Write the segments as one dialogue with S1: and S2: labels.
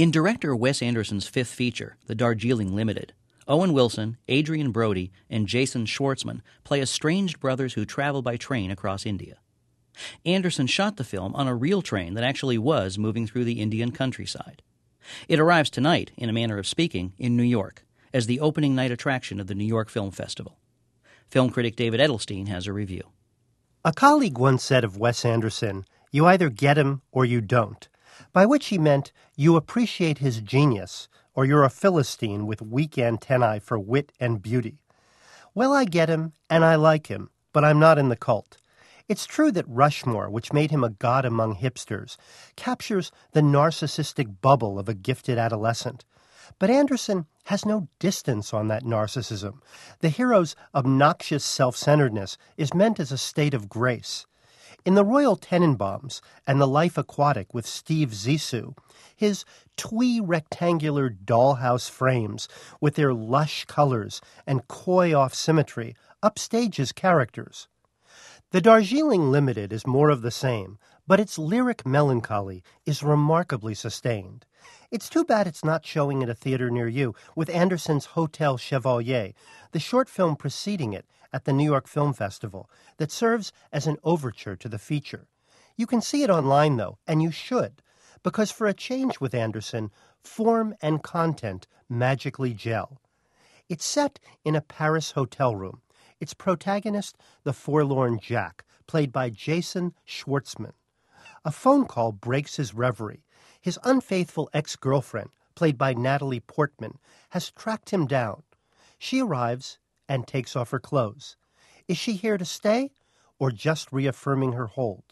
S1: In director Wes Anderson's fifth feature, The Darjeeling Limited, Owen Wilson, Adrian Brody, and Jason Schwartzman play estranged brothers who travel by train across India. Anderson shot the film on a real train that actually was moving through the Indian countryside. It arrives tonight, in a manner of speaking, in New York, as the opening night attraction of the New York Film Festival. Film critic David Edelstein has a review.
S2: A colleague once said of Wes Anderson, "You either get him or you don't," by which he meant you appreciate his genius or you're a Philistine with weak antennae for wit and beauty. Well, I get him and I like him, but I'm not in the cult. It's true that Rushmore, which made him a god among hipsters, captures the narcissistic bubble of a gifted adolescent. But Anderson has no distance on that narcissism. The hero's obnoxious self-centeredness is meant as a state of grace. In The Royal Tenenbaums and The Life Aquatic with Steve Zissou, his twee rectangular dollhouse frames with their lush colors and coy off-symmetry upstage his characters. The Darjeeling Limited is more of the same, but its lyric melancholy is remarkably sustained. It's too bad it's not showing at a theater near you with Anderson's Hotel Chevalier, the short film preceding it at the New York Film Festival, that serves as an overture to the feature. You can see it online, though, and you should, because for a change with Anderson, form and content magically gel. It's set in a Paris hotel room. Its protagonist, the forlorn Jack, played by Jason Schwartzman. A phone call breaks his reverie. His unfaithful ex-girlfriend, played by Natalie Portman, has tracked him down. She arrives and takes off her clothes. Is she here to stay, or just reaffirming her hold?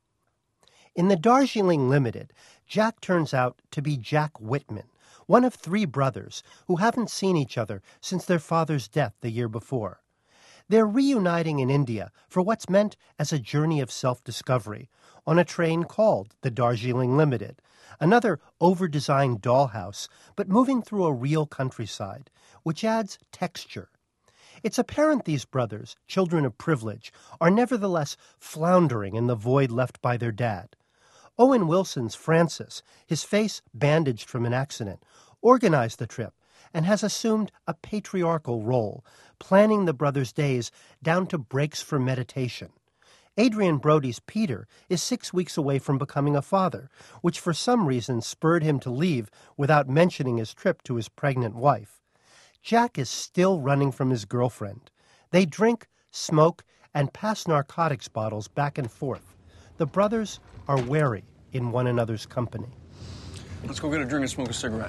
S2: In The Darjeeling Limited, Jack turns out to be Jack Whitman, one of three brothers who haven't seen each other since their father's death the year before. They're reuniting in India for what's meant as a journey of self-discovery on a train called the Darjeeling Limited, another over-designed dollhouse, but moving through a real countryside, which adds texture. It's apparent these brothers, children of privilege, are nevertheless floundering in the void left by their dad. Owen Wilson's Francis, his face bandaged from an accident, organized the trip and has assumed a patriarchal role, planning the brothers' days down to breaks for meditation. Adrian Brody's Peter is 6 weeks away from becoming a father, which for some reason spurred him to leave without mentioning his trip to his pregnant wife. Jack is still running from his girlfriend. They drink, smoke, and pass narcotics bottles back and forth. The brothers are wary in one another's company.
S3: Let's go get a drink and smoke a cigarette.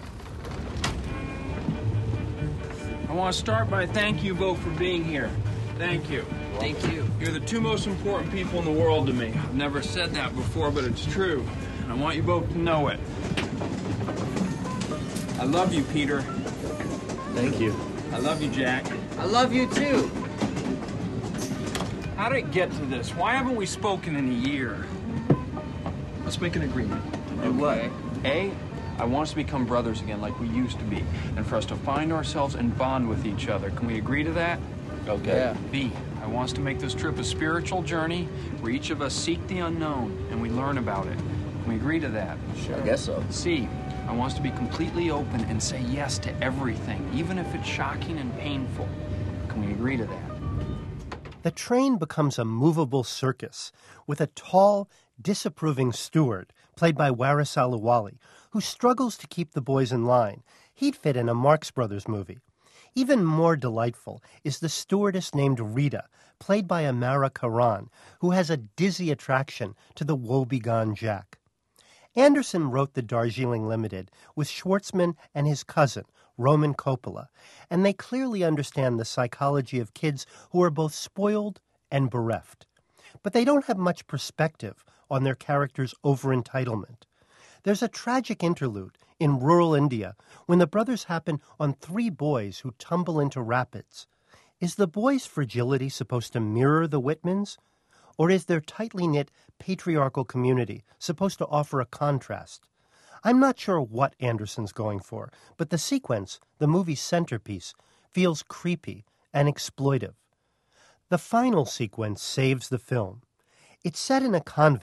S3: I want to start by thanking you both for being here. Thank you.
S4: Thank you.
S3: You're the two most important people in the world to me. I've never said that before, but it's true. And I want you both to know it. I love you, Peter.
S4: Thank you.
S3: I love you, Jack.
S4: I love you too.
S3: How did it get to this? Why haven't we spoken in a year? Let's make an agreement.
S4: Do what?
S3: A, I want us to become brothers again like we used to be, and for us to find ourselves and bond with each other. Can we agree to that?
S4: Okay. Yeah.
S3: B, I want us to make this trip a spiritual journey where each of us seek the unknown and we learn about it. Can we agree to that?
S4: Sure. I guess so.
S3: C, I want us to be completely open and say yes to everything, even if it's shocking and painful. Can we agree to that?
S2: The train becomes a movable circus with a tall, disapproving steward, played by Waris Aliwali, who struggles to keep the boys in line. He'd fit in a Marx Brothers movie. Even more delightful is the stewardess named Rita, played by Amara Karan, who has a dizzy attraction to the woebegone Jack. Anderson wrote The Darjeeling Limited with Schwartzman and his cousin, Roman Coppola, and they clearly understand the psychology of kids who are both spoiled and bereft. But they don't have much perspective on their characters' over-entitlement. There's a tragic interlude in rural India when the brothers happen on three boys who tumble into rapids. Is the boys' fragility supposed to mirror the Whitmans? Or is their tightly knit patriarchal community supposed to offer a contrast? I'm not sure what Anderson's going for, but the sequence, the movie's centerpiece, feels creepy and exploitive. The final sequence saves the film. It's set in a convent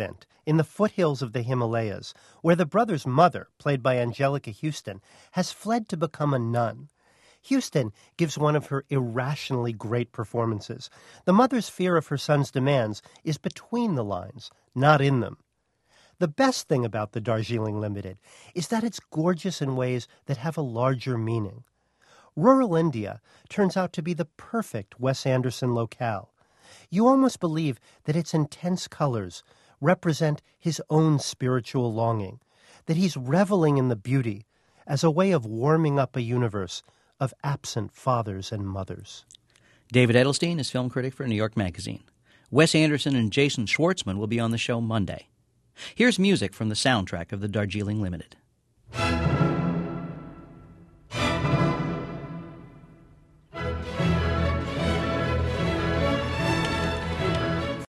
S2: in the foothills of the Himalayas, where the brother's mother, played by Angelica Houston, has fled to become a nun. Houston gives one of her irrationally great performances. The mother's fear of her son's demands is between the lines, not in them. The best thing about the Darjeeling Limited is that it's gorgeous in ways that have a larger meaning. Rural India turns out to be the perfect Wes Anderson locale. You almost believe that its intense colors represent his own spiritual longing, that he's reveling in the beauty as a way of warming up a universe of absent fathers and mothers.
S1: David Edelstein is film critic for New York Magazine. Wes Anderson and Jason Schwartzman will be on the show Monday. Here's music from the soundtrack of the Darjeeling Limited.